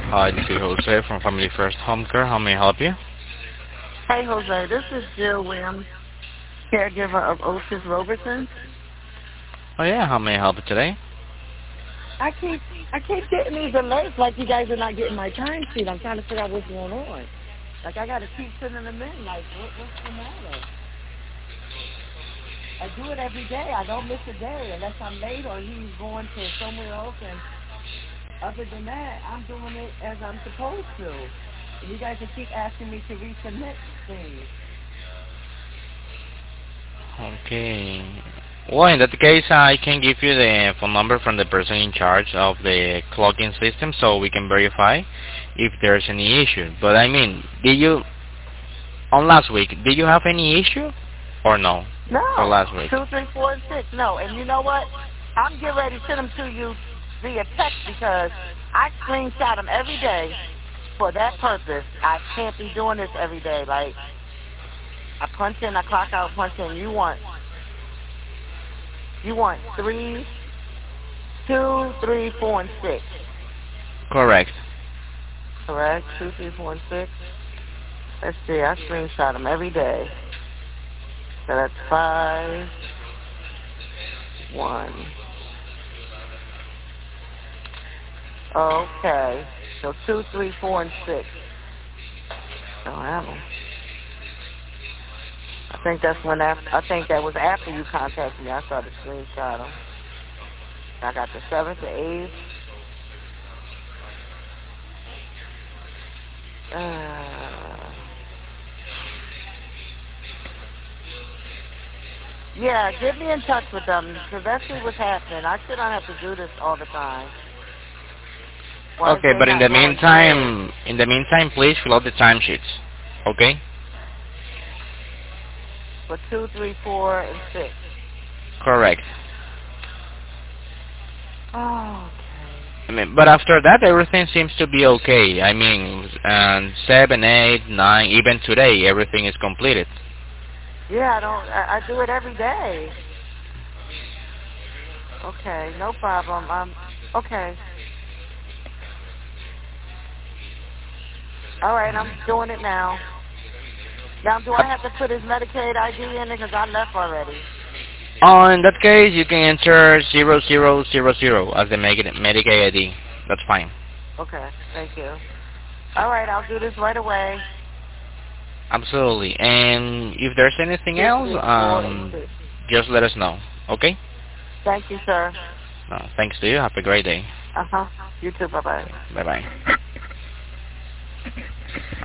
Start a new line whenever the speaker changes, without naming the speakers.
Hi, this is Jose from Family First Home Care. How may I help you?
Hey, Jose, this is Jill Williams, caregiver of Otis Robertson.
Oh yeah, how may I help you today?
I keep I keep getting these alerts like you guys are not getting my time sheet. I'm trying to figure out what's going on. Like I got to keep sending them in. Like what's the matter? I do it every day. I don't miss a day unless I'm late or he's going to somewhere else. And other than that, I'm doing it as I'm supposed to. And you guys will keep asking me to resubmit things.
Okay. Well, in that case, I can give you the phone number from the person in charge of the clocking system so we can verify if there's any issue. But I mean, on last week, did you have any issue or no for
No.
last week?
2, 3, 4, and 6. No. And you know what? I'm getting ready to send them to you via text because I screenshot them every day for that purpose. I can't be doing this every day. Like, I punch in, I clock out, punch in. You want 3, 2, 3, 4, and 6.
Correct.
Correct? 2, 3, 4, and 6. Let's see. I screenshot them every day. So that's 5, 1. Okay. So 2, 3, 4, and 6. Don't have them. I think that's when I think that was after you contacted me. I started screenshot them. I got the 7th, the 8th. Yeah, get me in touch with them because that's what's happening. I still don't have to do this all the time. Why is
Okay,
they
but
not going through?
in the meantime, please fill out the timesheets. Okay?
For 2, 3, 4, and 6.
Correct.
Oh,
I mean, but after that, everything seems to be okay. I mean, 7, 8, 9, even today, everything is completed.
yeah, I do it every day. Okay, no problem. Okay. All right, I'm doing it now. Now, do I have to put his Medicaid ID in it because I left already?
In that case, you can enter 0000 as the Medicaid ID. That's fine.
Okay, thank you. All right, I'll do this right away.
Absolutely. And if there's anything
2,
else,
3, 4, and 6.
just let us know. Okay?
Thank you, sir.
Thanks to you. Have a great day.
Uh-huh. You too. Bye-bye.
Bye-bye.